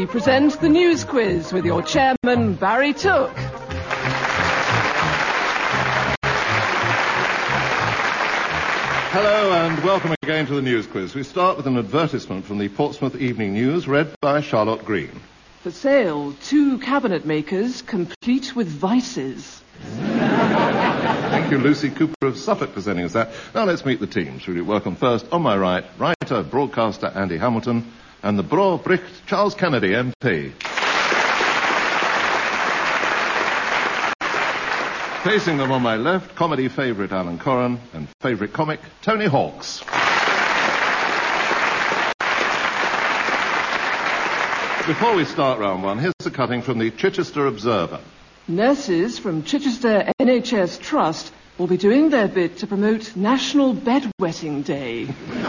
we present the News Quiz with your chairman, Barry Took. Hello and welcome again to the News Quiz. We start with an advertisement from the Portsmouth Evening News, read by Charlotte Green. For sale, 2 cabinet makers, complete with vices. Thank you, Lucy Cooper of Suffolk, for sending us that. Now let's meet the teams. Really welcome first, on my right, writer, broadcaster Andy Hamilton, and the Bro Bricht Charles Kennedy, MP. Facing them on my left, comedy favourite Alan Corran and favourite comic Tony Hawks. Before we start round one, here's a cutting from the Chichester Observer. Nurses from Chichester NHS Trust will be doing their bit to promote National Bedwetting Day.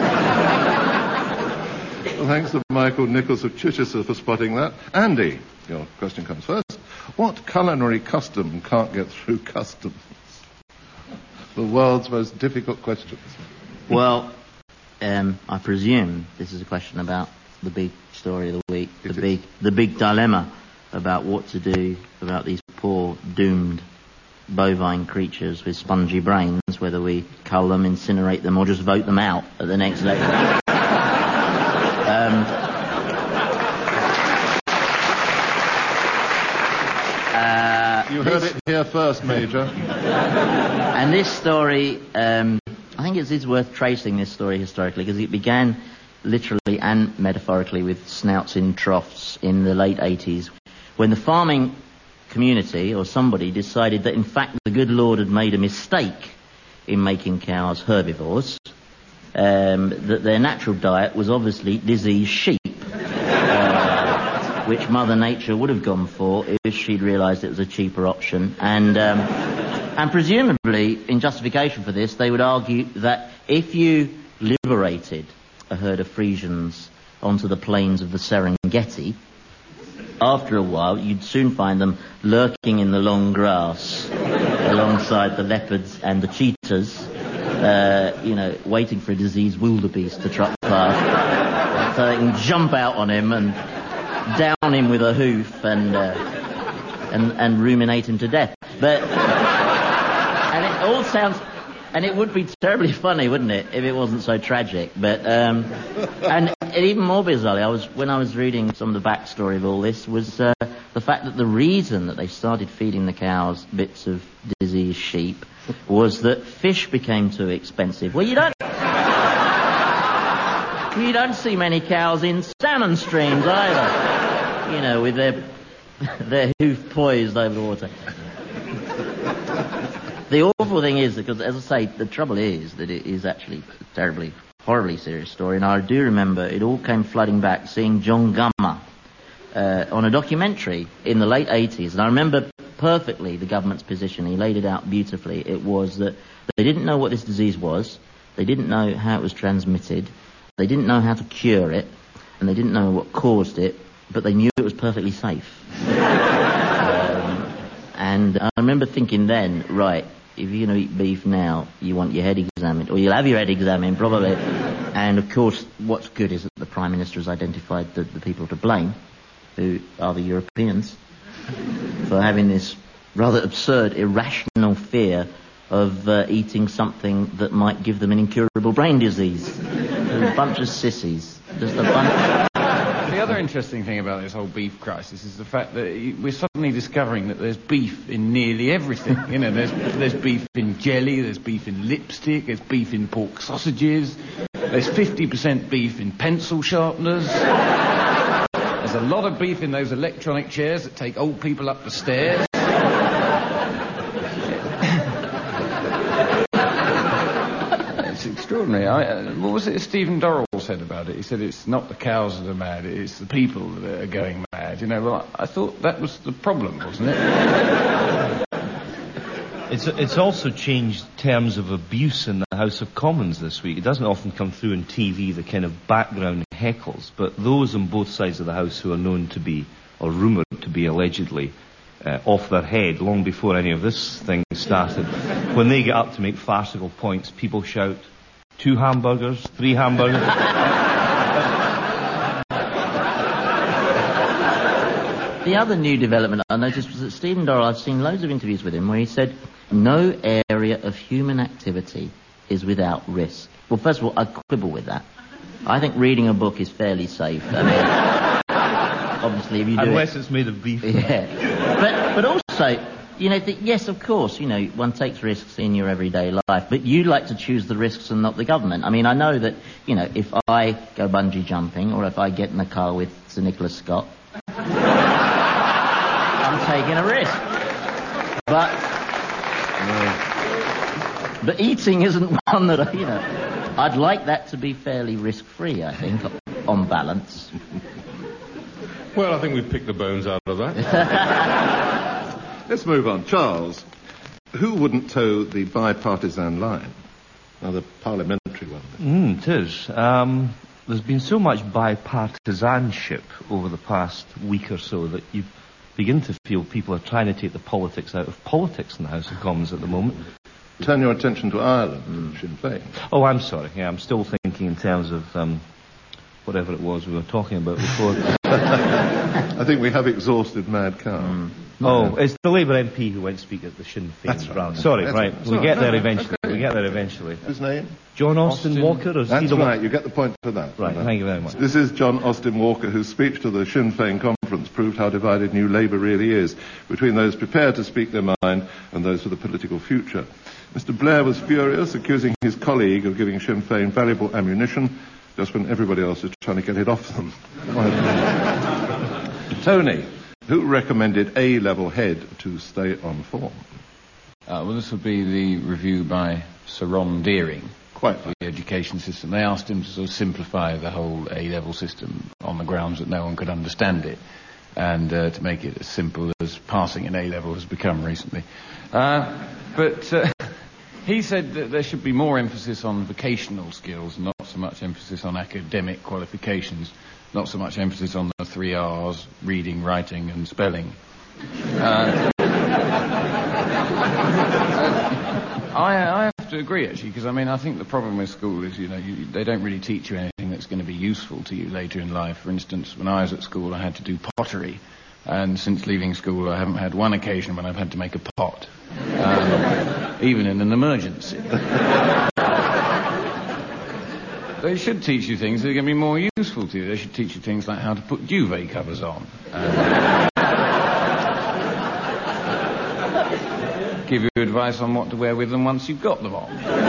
Well, thanks to Michael Nichols of Chichester for spotting that. Andy, your question comes first. What culinary custom can't get through customs? The world's most difficult questions. Well, I presume this is a question about the big story of the week, the big dilemma about what to do about these poor, doomed bovine creatures with spongy brains, whether we cull them, incinerate them, or just vote them out at the next election. You heard it here first, Major. And this story, I think it is worth tracing this story historically, because it began literally and metaphorically with snouts in troughs in the late 80s, when the farming community, or somebody, decided that in fact the good Lord had made a mistake in making cows herbivores, that their natural diet was obviously diseased sheep, which Mother Nature would have gone for if she'd realised it was a cheaper option. And presumably, in justification for this, they would argue that if you liberated a herd of Frisians onto the plains of the Serengeti, after a while, you'd soon find them lurking in the long grass alongside the leopards and the cheetahs, waiting for a diseased wildebeest to trot past, so they can jump out on him and down him with a hoof and ruminate him to death. But and it all sounds, and it would be terribly funny, wouldn't it, if it wasn't so tragic? But and even more bizarrely, when I was reading some of the backstory of all this, was the fact that the reason that they started feeding the cows bits of diseased sheep was that fish became too expensive. Well, you don't see many cows in salmon streams either, with their hoof poised over the water. The awful thing is, because, as I say, the trouble is that it is actually a terribly, horribly serious story, and I do remember it all came flooding back, seeing John Gummer on a documentary in the late 80s, and I remember perfectly the government's position. He laid it out beautifully. It was that they didn't know what this disease was, they didn't know how it was transmitted, they didn't know how to cure it, and they didn't know what caused it, but they knew it was perfectly safe. And I remember thinking then, right, if you're going to eat beef now, you want your head examined, or you'll have your head examined, probably. And, of course, what's good is that the Prime Minister has identified the people to blame, who are the Europeans, for having this rather absurd, irrational fear of eating something that might give them an incurable brain disease. A bunch of sissies. Just a bunch. The other interesting thing about this whole beef crisis is the fact that we're suddenly discovering that there's beef in nearly everything. There's beef in jelly, there's beef in lipstick, there's beef in pork sausages, there's 50% beef in pencil sharpeners. There's a lot of beef in those electronic chairs that take old people up the stairs. It's extraordinary. What was it Stephen Dorrell said about it? He said it's not the cows that are mad, it's the people that are going mad. Well, I thought that was the problem, wasn't it? It's also changed terms of abuse in the House of Commons this week. It doesn't often come through on TV, the kind of background heckles, but those on both sides of the House who are known to be, or rumoured to be allegedly, off their head long before any of this thing started, when they get up to make farcical points, people shout, 2 hamburgers, 3 hamburgers. The other new development I noticed was that Stephen Dorrell, I've seen loads of interviews with him where he said, no area of human activity is without risk. Well, first of all, I quibble with that. I think reading a book is fairly safe. I mean, obviously, if you do unless it's made of beef. Yeah. But also, you know, yes, of course, you know, one takes risks in your everyday life, but you like to choose the risks and not the government. I mean, I know that, you know, if I go bungee jumping or if I get in the car with Sir Nicholas Scott, I'm taking a risk. But eating isn't one that, you know, I'd like that to be fairly risk-free, I think, on balance. Well, I think we've picked the bones out of that. Let's move on. Charles, who wouldn't toe the bipartisan line? Another parliamentary one. It is. There's been so much bipartisanship over the past week or so that you begin to feel people are trying to take the politics out of politics in the House of Commons at the moment. Turn your attention to Ireland, Sinn Féin. Oh, I'm sorry. Yeah, I'm still thinking in terms of whatever it was we were talking about before. I think we have exhausted Mad Cow. Oh, it's the Labour MP who went to speak at the Sinn Féin That's right. rally. Sorry, That's right. right. We'll get there eventually. Okay. We'll get there eventually. His name? John Austin Walker? Or That's Stephen right, you get the point for that. Right, thank you very much. This is John Austin Walker, whose speech to the Sinn Féin conference proved how divided New Labour really is, between those prepared to speak their mind and those with a political future. Mr. Blair was furious, accusing his colleague of giving Sinn Féin valuable ammunition, just when everybody else is trying to get it off them. Tony, who recommended A-level head to stay on form? Well, this would be the review by Sir Ron Deering. Quite The education system. They asked him to sort of simplify the whole A-level system on the grounds that no one could understand it, and to make it as simple as passing an A-level has become recently. But he said that there should be more emphasis on vocational skills, not so much emphasis on academic qualifications, not so much emphasis on the 3 R's, reading, writing and spelling. I have to agree, actually, because, I mean, I think the problem with school is, you know, they don't really teach you anything that's going to be useful to you later in life. For instance, when I was at school, I had to do pottery, and since leaving school, I haven't had one occasion when I've had to make a pot, even in an emergency. They should teach you things that are going to be more useful to you. They should teach you things like how to put duvet covers on. Give you advice on what to wear with them once you've got them on.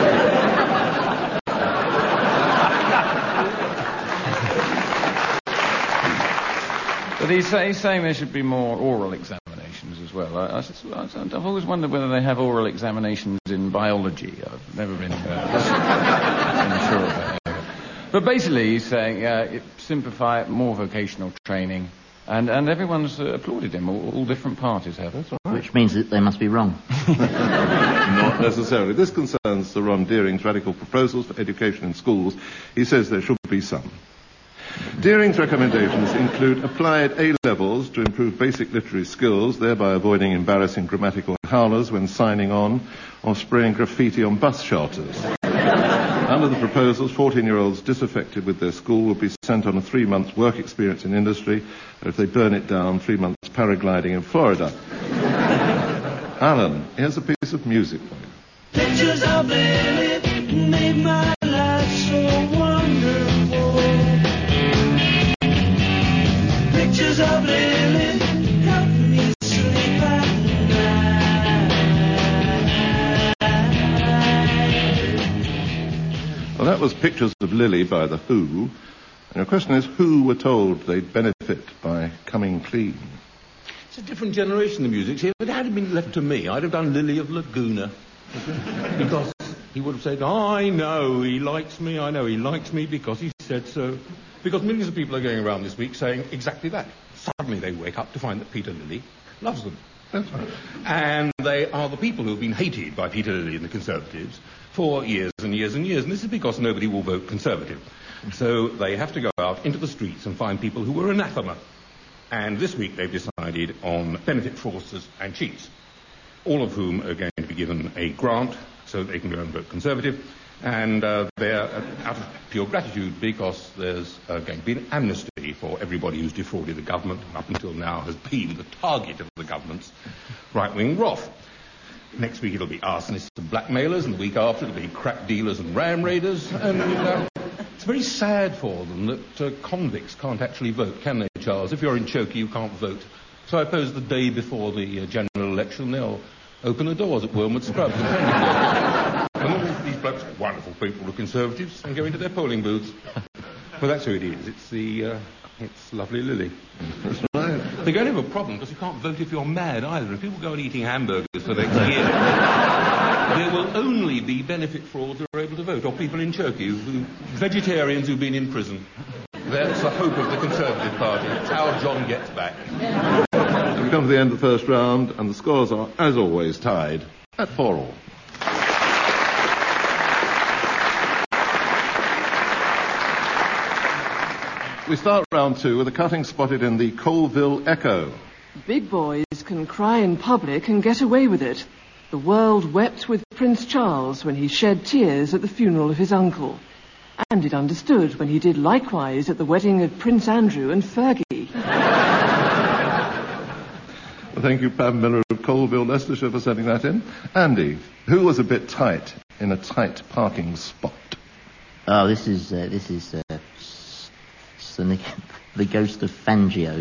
But he's saying there should be more oral examinations as well. I've always wondered whether they have oral examinations in biology. I've never been sure about it. But basically he's saying simplify it, more vocational training. And everyone's applauded him. All different parties have. That's right. Which means that they must be wrong. Not necessarily. This concerns Sir Ron Deering's radical proposals for education in schools. He says there should be some. Deering's recommendations include applied A-levels to improve basic literary skills, thereby avoiding embarrassing grammatical howlers when signing on or spraying graffiti on bus shelters. Under the proposals, 14-year-olds disaffected with their school will be sent on a 3-month work experience in industry, or if they burn it down, 3 months paragliding in Florida. Alan, here's a piece of music for you. Pictures of Lily made my life so wonderful. Pictures of Lily help me sleep at night. Well, that was Pictures of Lily by The Who. And your question is, who were told they'd benefit by coming clean? It's a different generation of music. See, if it had been left to me, I'd have done Lily of Laguna. Because he would have said, I know he likes me, I know he likes me because he said so. Because millions of people are going around this week saying exactly that. Suddenly they wake up to find that Peter Lilly loves them. That's right. And they are the people who have been hated by Peter Lilly and the Conservatives for years and years and years. And this is because nobody will vote Conservative. So they have to go out into the streets and find people who were anathema. And this week they've decided on benefit fraudsters and cheats, all of whom are going to be given a grant so that they can go and vote Conservative. And they're out of pure gratitude because there's going to be an amnesty for everybody who's defrauded the government and up until now has been the target of the government's right-wing wrath. Next week it'll be arsonists and blackmailers, and the week after it'll be crack dealers and ram raiders, and it's very sad for them that convicts can't actually vote, can they, Charles? If you're in Chokey, you can't vote. So I suppose the day before the general election, they'll open the doors at Wormwood Scrubs and all these blokes, wonderful people, the Conservatives, and go into their polling booths. Well, that's who it is. It's lovely Lily. That's right. They're going to have a problem because you can't vote if you're mad either. If people go on eating hamburgers for the next year, there will only be benefit frauds who are able to vote, or people in Chokey, vegetarians who've been in prison. That's the hope of the Conservative Party. It's how John gets back. We come to the end of the first round, and the scores are, as always, tied at 4-all. We start round 2 with a cutting spotted in the Colville Echo. Big boys can cry in public and get away with it. The world wept with Prince Charles when he shed tears at the funeral of his uncle. And it understood when he did likewise at the wedding of Prince Andrew and Fergie. Well, thank you, Pam Miller of Colville, Leicestershire, for sending that in. Andy, who was a bit tight in a tight parking spot? Oh, this is the ghost of Fangio.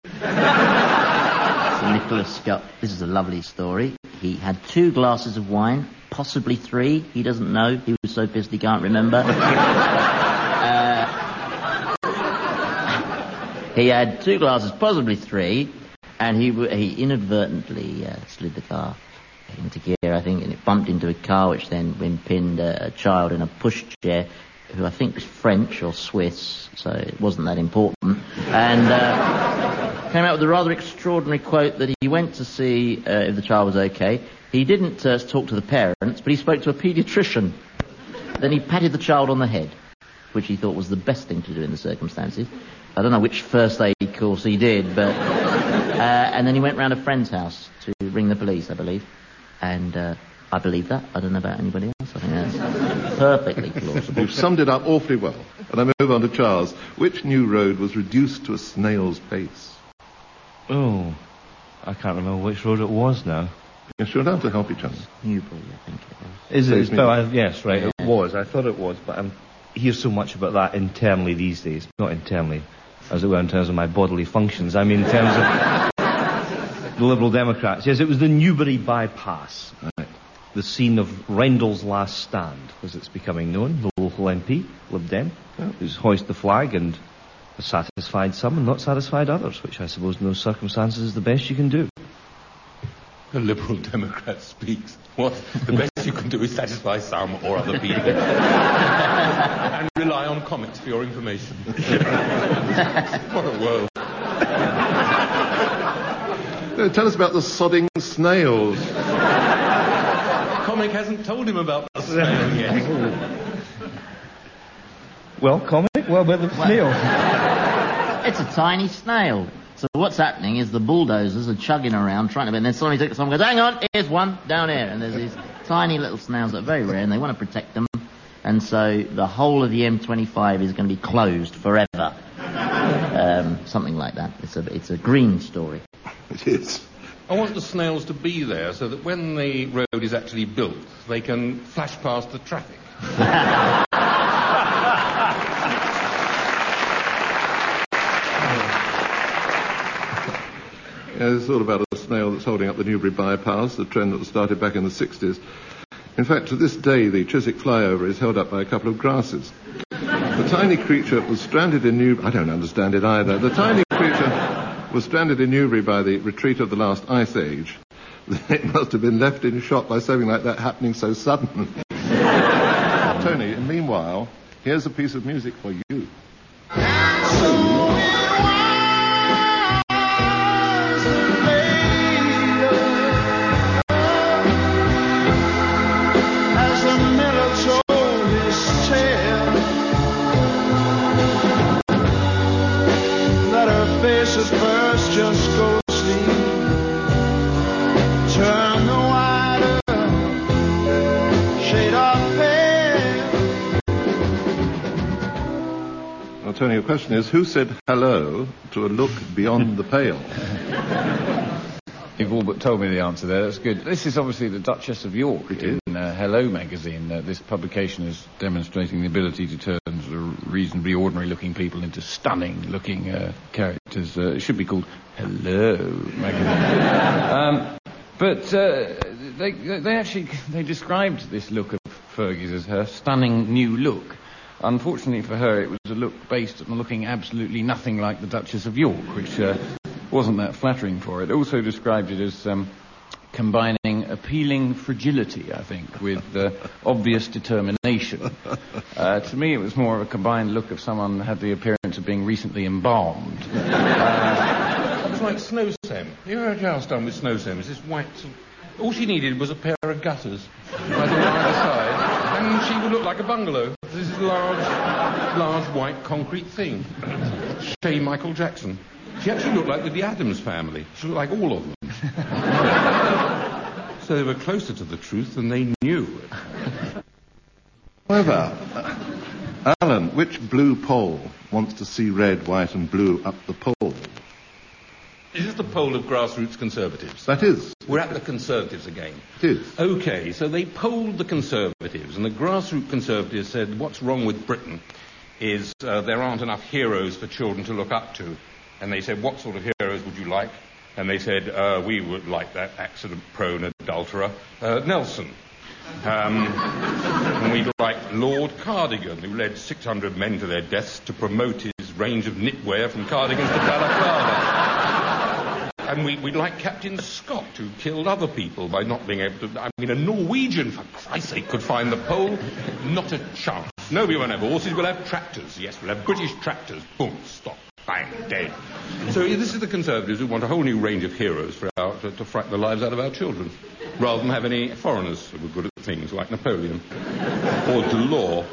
Sir Nicholas Scott. This is a lovely story. He had 2 glasses of wine, possibly 3. He doesn't know. He was so pissed he can't remember. He had 2 glasses, possibly 3, and he inadvertently slid the car into gear, I think, and it bumped into a car, which then pinned a child in a pushchair, who I think was French or Swiss, so it wasn't that important, and came out with a rather extraordinary quote that he went to see if the child was okay. He didn't talk to the parents, but he spoke to a paediatrician. Then he patted the child on the head, which he thought was the best thing to do in the circumstances. I don't know which first aid course he did, but and then he went round a friend's house to ring the police, I believe, and I believe that. I don't know about anybody else. I think that's perfectly plausible. You've summed it up awfully well. And I move on to Charles. Which new road was reduced to a snail's pace? Oh, I can't remember which road it was now. You should have to help each other. Newbury, I think it was. Is it? Saves me. Yes, right, it was. I thought it was, but I hear so much about that internally these days. Not internally, as it were, in terms of my bodily functions. I mean in terms of the Liberal Democrats. Yes, it was the Newbury bypass. Right. The scene of Rendell's last stand, as it's becoming known. The local MP, Lib Dem, who's hoist the flag and has satisfied some and not satisfied others, which I suppose in those circumstances is the best you can do. A Liberal Democrat speaks. What? The best you can do is satisfy some or other people. And rely on comics for your information. What a world. Tell us about the sodding snails. Comic hasn't told him about the snail yet. Well, comic? Well, about the snail. It's a tiny snail. So what's happening is the bulldozers are chugging around trying to... And then someone goes, hang on, here's one down here. And there's these tiny little snails that are very rare and they want to protect them. And so the whole of the M25 is going to be closed forever. Something like that. It's a green story. It is. I want the snails to be there so that when the road is actually built, they can flash past the traffic. Yeah, this is all about a snail that's holding up the Newbury bypass, the trend that was started back in the 60s. In fact, to this day, the Chiswick flyover is held up by a couple of grasses. The tiny creature was stranded in Newbury... I don't understand it either. The tiny creature was stranded in Newbury by the retreat of the last ice age. It must have been left in shock by something like that happening so suddenly. Tony, meanwhile, here's a piece of music for you. Well, Tony, your question is, who said hello to a look beyond the pale? You've all but told me the answer there. That's good. This is obviously the Duchess of York in Hello magazine. This publication is demonstrating the ability to turn sort of reasonably ordinary-looking people into stunning-looking characters. It should be called Hello magazine. But they described this look of Fergie's as her stunning new look. Unfortunately for her, it was a look based on looking absolutely nothing like the Duchess of York, which wasn't that flattering for her. It also described it as combining appealing fragility, I think, with obvious determination. To me, it was more of a combined look of someone who had the appearance of being recently embalmed. It was like Snow Sam. You know how it's done with Snow Sam? It's this white... All she needed was a pair of gutters right on either side, and she would look like a bungalow. This is a large white concrete thing. Shay Michael Jackson. She actually looked like the Addams family. She looked like all of them. So they were closer to the truth than they knew. However, Alan, which blue pole wants to see red, white and blue up the pole? Is this the poll of grassroots Conservatives? That is. We're at the Conservatives again. It is. OK, so they polled the Conservatives, and the grassroots Conservatives said what's wrong with Britain is there aren't enough heroes for children to look up to. And they said, what sort of heroes would you like? And they said, we would like that accident-prone adulterer, Nelson. And we'd like Lord Cardigan, who led 600 men to their deaths to promote his range of knitwear from cardigans to balaclava. And we'd like Captain Scott, who killed other people by not being able to... I mean, a Norwegian, for Christ's sake, could find the pole. Not a chance. No, we won't have horses, we'll have tractors. Yes, we'll have British tractors. Boom, stop. Bang, dead. So this is the Conservatives who want a whole new range of heroes to frighten the lives out of our children, rather than have any foreigners who were good at things like Napoleon or Delors.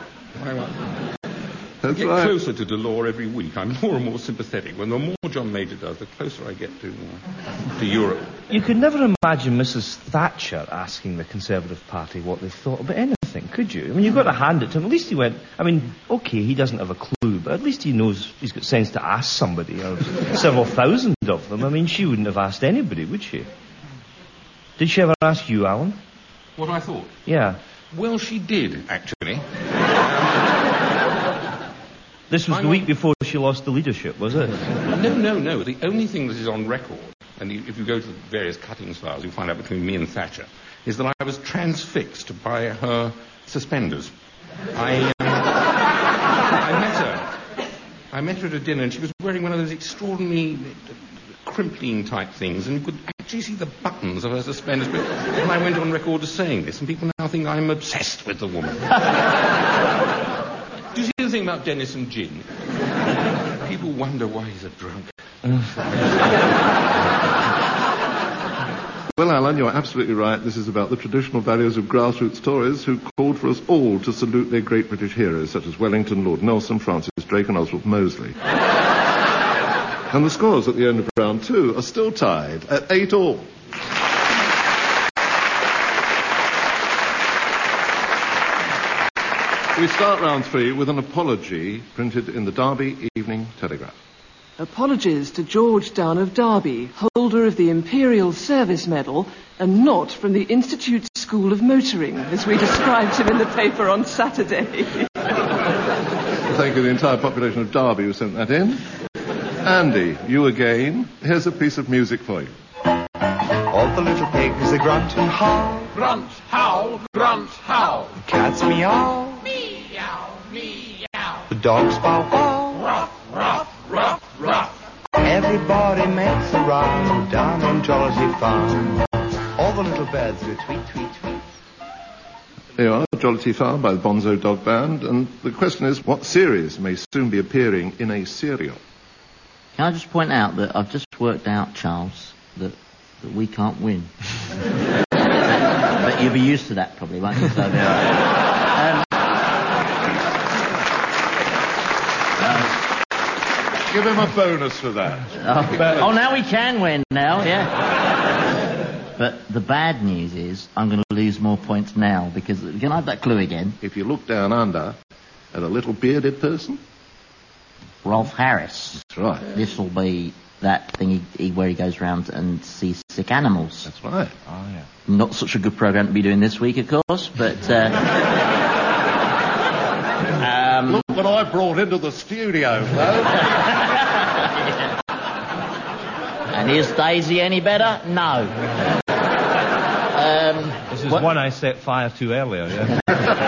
I get closer to Delors every week. I'm more and more sympathetic. When the more John Major does, the closer I get to Europe. You could never imagine Mrs. Thatcher asking the Conservative Party what they thought about anything, could you? I mean, you've got to hand it to him. At least he went... I mean, OK, he doesn't have a clue, but at least he knows he's got sense to ask somebody. Several thousand of them. I mean, she wouldn't have asked anybody, would she? Did she ever ask you, Alan? What I thought? Yeah. Well, she did, actually. This was the week before she lost the leadership, was it? No. The only thing that is on record, and if you go to the various cuttings files, you'll find out between me and Thatcher, is that I was transfixed by her suspenders. I met her at a dinner, and she was wearing one of those extraordinary crimpling type things, and you could actually see the buttons of her suspenders. And I went on record as saying this, and people now think I'm obsessed with the woman. Do you see the thing about Dennis and gin? People wonder why he's a drunk. Well, Alan, you're absolutely right. This is about the traditional values of grassroots Tories who called for us all to salute their great British heroes, such as Wellington, Lord Nelson, Francis Drake and Oswald Mosley. And the scores at the end of round 2 are still tied at 8-all. We start round 3 with an apology printed in the Derby Evening Telegraph. Apologies to George Dunn of Derby, holder of the Imperial Service Medal, and not from the Institute School of Motoring, as we described him in the paper on Saturday. Thank you, the entire population of Derby who sent that in. Andy, you again. Here's a piece of music for you. All the little pigs, they grunt and howl. Grunt, howl, grunt, howl. The cats meow. Meow, meow. The dogs bow wow. Ruff, ruff, ruff, ruff. Everybody makes a round down on Jollity Farm. All the little birds go tweet, tweet, tweet. There you are, Jollity Farm by the Bonzo Dog Band. And the question is, what series may soon be appearing in a serial? Can I just point out that I've just worked out, Charles, that we can't win. But you'll be used to that probably, won't you? So, Give him a bonus for that. Now we can win now, yeah. But the bad news is I'm going to lose more points now because... Can I have that clue again? If you look down under at a little bearded person... Rolf Harris. That's right. This will be that thing where he goes around and sees sick animals. That's right. Oh, yeah. Not such a good programme to be doing this week, of course, but... Look what I brought into the studio, though. And is Daisy any better? No. This is one I set fire to earlier, yeah.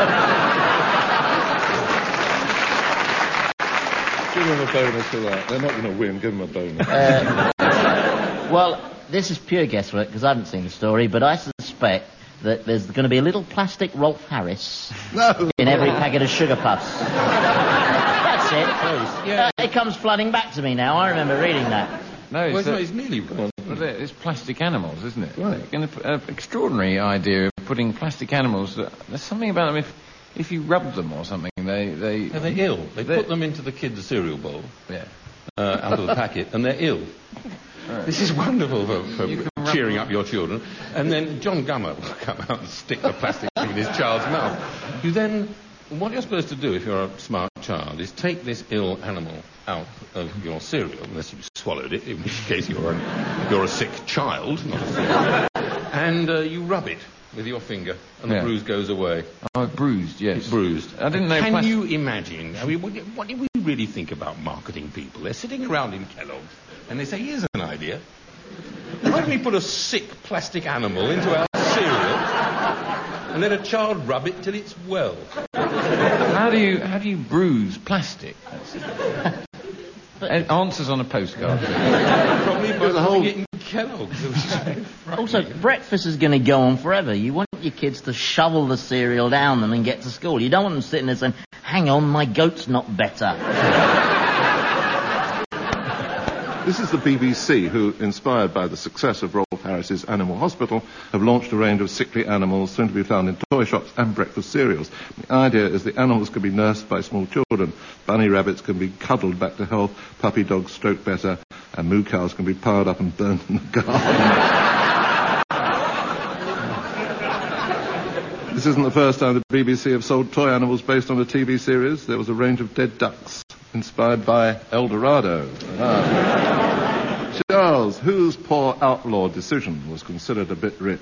Give them a bonus for that. They're not going to win. Give them a bonus. Well, this is pure guesswork because I haven't seen the story, but I suspect that there's going to be a little plastic Rolf Harris in every packet of Sugar Puffs. That's it. Yeah. It comes flooding back to me now. I remember reading that. No, Well, it's, it's nearly... it's plastic animals, isn't it? Right. An extraordinary idea of putting plastic animals... there's something about them, if you rub them or something, Yeah, they're ill. They put them into the kids' cereal bowl out of the packet, and they're ill. This is wonderful for cheering up your children. And then John Gummer will come out and stick the plastic thing in his child's mouth. You then... What you're supposed to do if you're a smart child is take this ill animal out of your cereal, unless you've swallowed it, in which case you're a sick child, not a cereal, and you rub it with your finger, and the bruise goes away. Oh, bruised, yes. It's bruised. I didn't know... Can you imagine? I mean, what do we really think about marketing people? They're sitting around in Kellogg's, and they say, here's an idea. Why don't we put a sick plastic animal into our cereal, and let a child rub it till it's well? How do you bruise plastic? Answers on a postcard. Probably by putting it in Kellogg's. Also, breakfast is going to go on forever. You want your kids to shovel the cereal down them and get to school. You don't want them sitting there saying, hang on, my goat's not better. This is the BBC who, inspired by the success of Rolf Harris's Animal Hospital, have launched a range of sickly animals soon to be found in toy shops and breakfast cereals. The idea is the animals can be nursed by small children. Bunny rabbits can be cuddled back to health, puppy dogs stroked better, and moo cows can be powered up and burnt in the garden. This isn't the first time the BBC have sold toy animals based on a TV series. There was a range of dead ducks inspired by El Dorado. Charles, whose poor outlaw decision was considered a bit rich?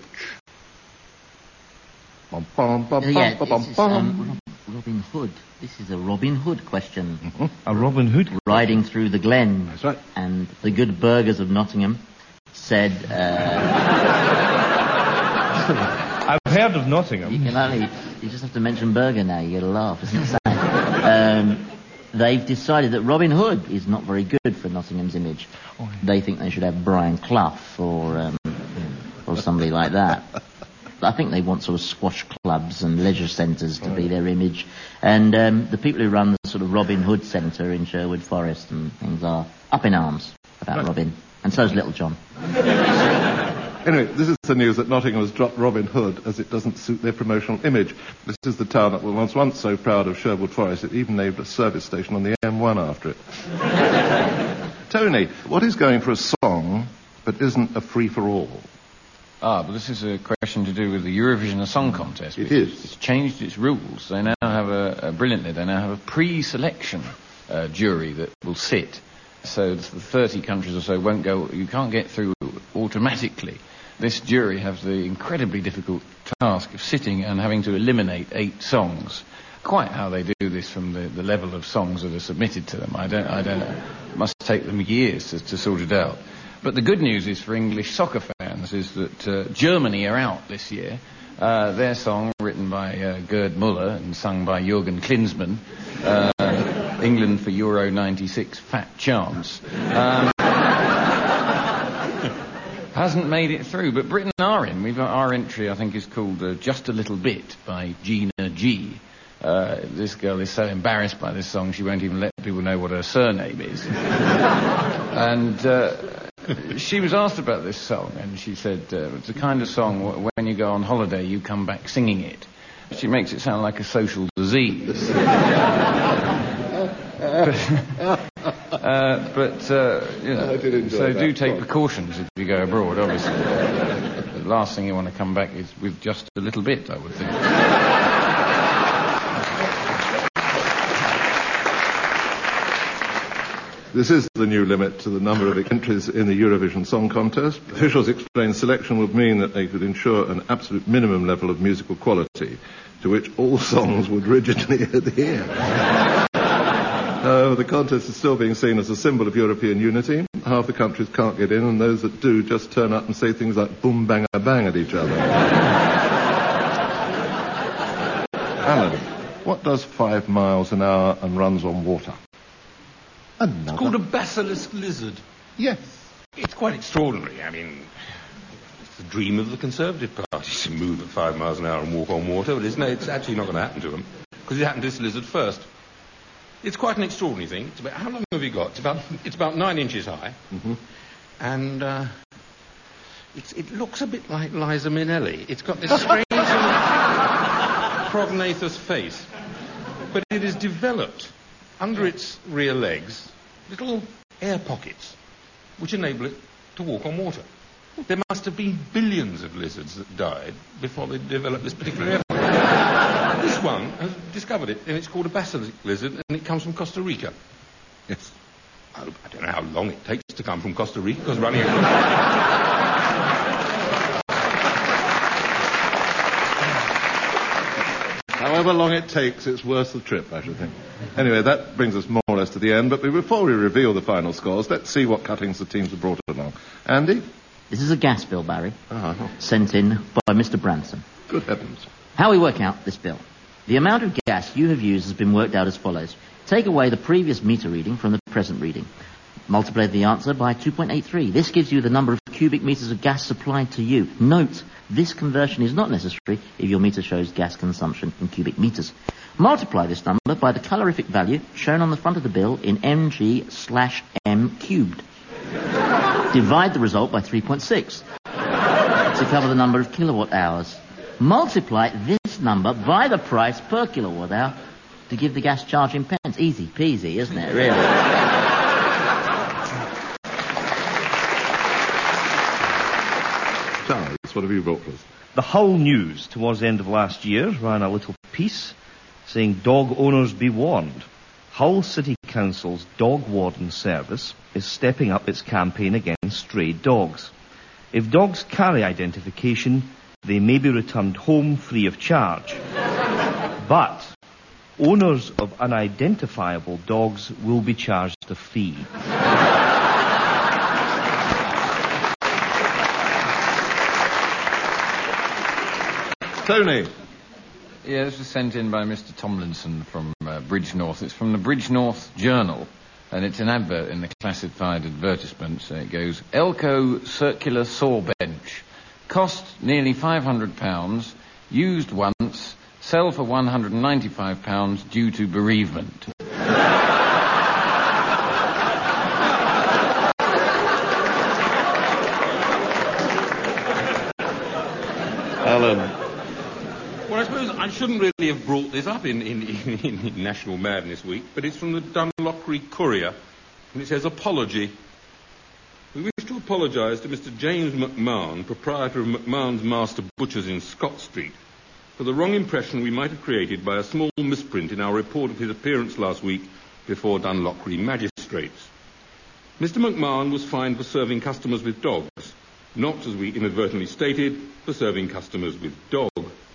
Bum, bum, bum, Yeah, bum, this bum, is, bum. Robin Hood. This is a Robin Hood question. A Robin Hood? Riding through the glen. That's right. And the good burghers of Nottingham said... I've heard of Nottingham. You just have to mention burger now, you get a laugh, isn't it sad? They've decided that Robin Hood is not very good for Nottingham's image. They think they should have Brian Clough or somebody like that. I think they want sort of squash clubs and leisure centres to be their image. And the people who run the sort of Robin Hood Centre in Sherwood Forest and things are up in arms about Robin. And so's Little John. Anyway, this is the news that Nottingham has dropped Robin Hood as it doesn't suit their promotional image. This is the town that was once so proud of Sherwood Forest it even named a service station on the M1 after it. Tony, what is going for a song but isn't a free-for-all? But this is a question to do with the Eurovision Song Contest. It is. It's changed its rules. They now have brilliantly, they now have a pre-selection jury that will sit. So the 30 countries or so won't go, you can't get through automatically. This jury have the incredibly difficult task of sitting and having to eliminate 8 songs. Quite how they do this from the level of songs that are submitted to them, I don't know. It must take them years to sort it out. But the good news is for English soccer fans is that Germany are out this year. Their song, written by Gerd Müller and sung by Jürgen Klinsmann, England for Euro 96, Fat Chance, hasn't made it through. But Britain are in. We've got our entry, I think, is called Just a Little Bit by Gina G. This girl is so embarrassed by this song she won't even let people know what her surname is. And she was asked about this song, and she said it's the kind of song when you go on holiday you come back singing it. She makes it sound like a social disease. But you know, so do take precautions if you go abroad, obviously. The last thing you want to come back is with just a little bit, I would think. This is the new limit to the number of entries in the Eurovision Song Contest. Officials explain selection would mean that they could ensure an absolute minimum level of musical quality to which all songs would rigidly adhere. The contest is still being seen as a symbol of European unity. Half the countries can't get in, and those that do just turn up and say things like boom, bang, a bang at each other. Alan, what does 5 miles an hour and runs on water? It's called a basilisk lizard. Yes. It's quite extraordinary. I mean, it's the dream of the Conservative Party to move at 5 miles an hour and walk on water, but it's actually not going to happen to them, because it happened to this lizard first. It's quite an extraordinary thing. How long have you got? It's about 9 inches high. Mm-hmm. And it looks a bit like Liza Minnelli. It's got this strange prognathous face. But it has developed, under its rear legs, little air pockets, which enable it to walk on water. There must have been billions of lizards that died before they developed this particular air pocket. This one has discovered it, and it's called a basilisk lizard, and it comes from Costa Rica. Yes. I don't know how long it takes to come from Costa Rica, because running However long it takes, it's worth the trip, I should think. Anyway, that brings us more or less to the end, but before we reveal the final scores, let's see what cuttings the teams have brought along. Andy? This is a gas bill, Barry, sent in by Mr. Branson. Good heavens. How we work out this bill. The amount of gas you have used has been worked out as follows. Take away the previous meter reading from the present reading. Multiply the answer by 2.83. This gives you the number of cubic meters of gas supplied to you. Note, this conversion is not necessary if your meter shows gas consumption in cubic meters. Multiply this number by the calorific value shown on the front of the bill in mg/m cubed. Divide the result by 3.6 to cover the number of kilowatt hours. Multiply this number by the price per kilowatt hour to give the gas charge in pence. Easy peasy, isn't it, really? Charles, what have you brought for us? The Hull News, towards the end of last year, ran a little piece saying dog owners be warned. Hull City Council's Dog Warden Service is stepping up its campaign against stray dogs. If dogs carry identification, they may be returned home free of charge. But owners of unidentifiable dogs will be charged a fee. Tony? Yeah, this was sent in by Mr. Tomlinson from Bridgnorth. It's from the Bridgnorth Journal, and it's an advert in the classified advertisements. It goes, Elco Circular Saw Bench. Cost nearly £500, used once, sell for £195 due to bereavement. Alan? Well, I suppose I shouldn't really have brought this up in National Madness Week, but it's from the Dunlopry Courier, and it says, Apology. We wish to apologise to Mr. James McMahon, proprietor of McMahon's Master Butchers in Scott Street, for the wrong impression we might have created by a small misprint in our report of his appearance last week before Dunlopry magistrates. Mr. McMahon was fined for serving customers with dogs, not, as we inadvertently stated, for serving customers with dog.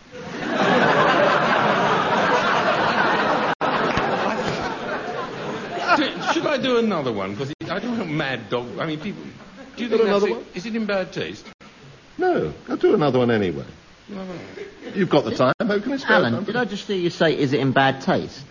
Should I do another one? Because I don't want mad dog. I mean, people. Do you think another that's one? Is it in bad taste? No, I'll do another one anyway. You've got the time. How can I spare Alan, time? did I just hear you say, is it in bad taste?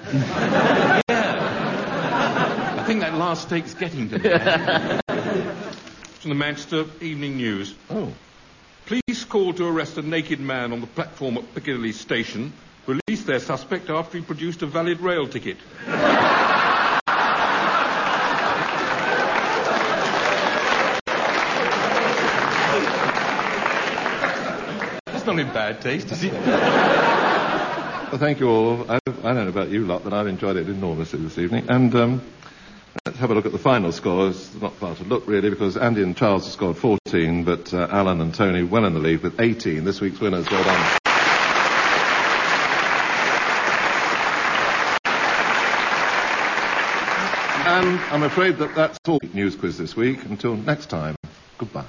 Yeah. I think that last stake's getting to me. From the Manchester Evening News. Oh. Police called to arrest a naked man on the platform at Piccadilly Station. Released their suspect after he produced a valid rail ticket. That's not in bad taste, is it? Well, thank you all. I don't know about you lot, but I've enjoyed it enormously this evening. And let's have a look at the final scores. It's not far to look, really, because Andy and Charles have scored 14, but Alan and Tony well in the lead with 18. This week's winners, well done. And I'm afraid that's all News Quiz this week. Until next time, goodbye.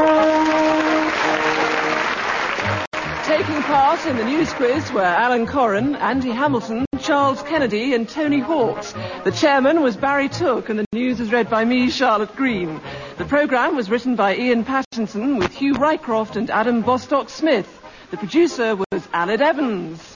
Taking part in the News Quiz were Alan Corran, Andy Hamilton, Charles Kennedy and Tony Hawks. The chairman was Barry Took and the news was read by me, Charlotte Green. The programme was written by Ian Pattinson with Hugh Rycroft and Adam Bostock-Smith. The producer was Aled Evans.